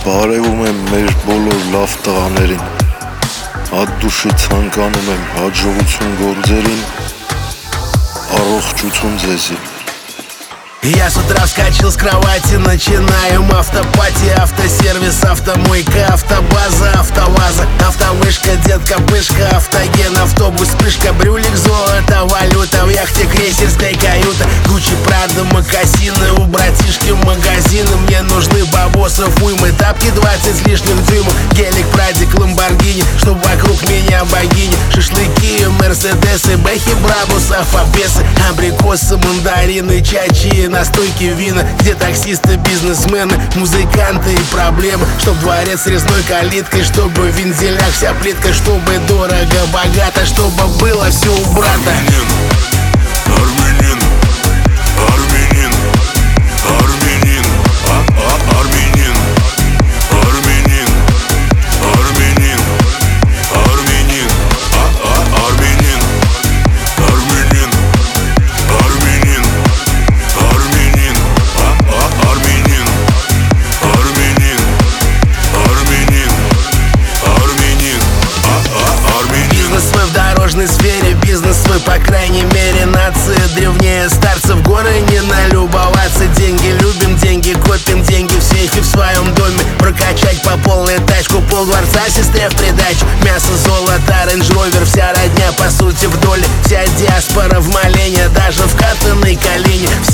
Բարևում եմ մեր բոլոր լավ տղաներին, հատդուշի ցանկանում եմ հաջողություն գործերին, առողջություն ձեզի։ Я с утра вскочил с кровати, начинаем автопати, автосервис, автомойка, автобаза, автоваза, автовышка, детка, пышка, автоген, автобус, вспышка, брюлик, золото, валюта, в яхте крейсерская каюта, Гуччи, Прада, мокасины, у братишки магазины, мне нужны бабосов уймы, тапки 20 с лишним дюймов, гелик, прадик, ламборгини, чтоб вокруг меня богини, шашлыки, мерседесы, бэхи, брабусов, обесы, абрикосы, мандарины, чачи, настойки, вина, где таксисты, бизнесмены, музыканты и проблемы. Чтоб дворец с резной калиткой, чтобы в вензелях вся плитка, чтобы дорого, богато, чтобы было все у брата. Армянин, армянин, армянин, армянин, армянин, армянин, армянин, армянин, армянин, армянин, армянин, армянин, армянин, армянин, армянин, армянин. Бизнес свой в дорожной сфере, бизнес свой, по крайней мере, нация древнее старцев, горы не налюбоваться. Деньги любим, деньги копим, деньги в сейфе в своем доме, прокачать по полной тачку, полдворца сестре в придачу. Мясо, золото, рейндж-ровер, вся родня по сути в доле, вся диаспора в молении, даже в катанной колени.